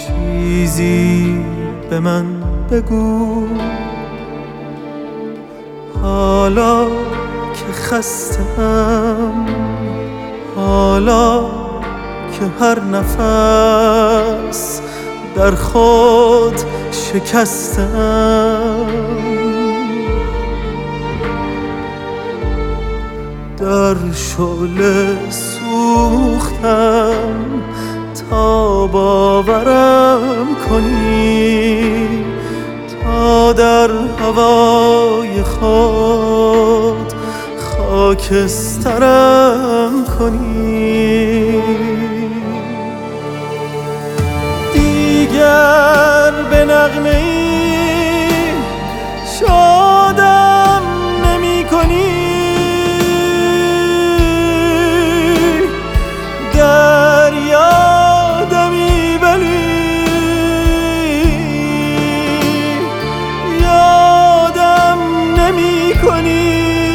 چیزی به من بگو حالا که خستم، حالا که هر نفس در خود شکستم. در شعله سوختم تا باورم کنی، تا در هوای خود خاکسترم کنی. دیگر به نغمه‌ای شادم نمی کنی، در یادمی ولی یادم نمی کنی.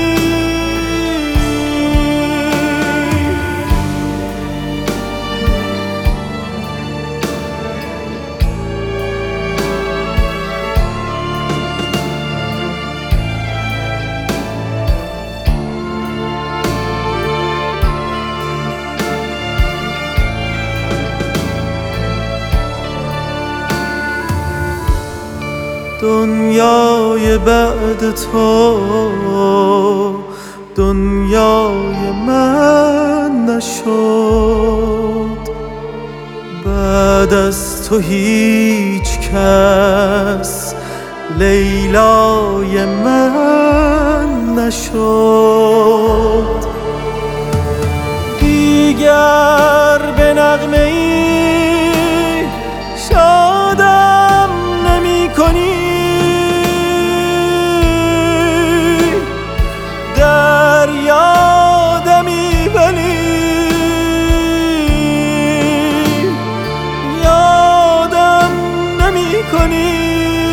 دنیای بعد تو دنیای من نشد، بعد از تو هیچ کس لیلای من نشد. دیگر به نغمه‌ای شادم نمی کنی، در یادمی ولی یادم نمی کنی.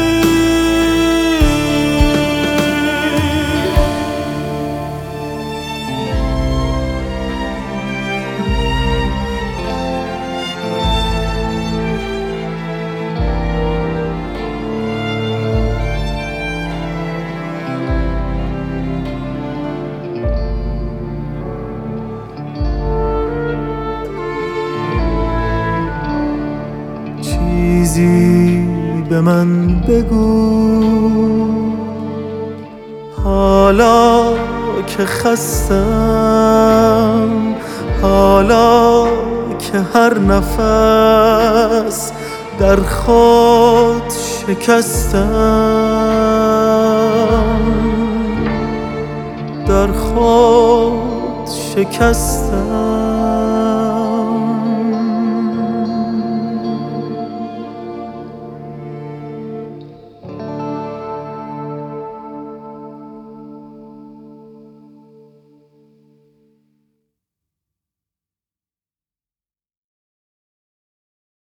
چیزی به من بگو حالا که خستم، حالا که هر نفس در خود شکستم، در خود شکستم.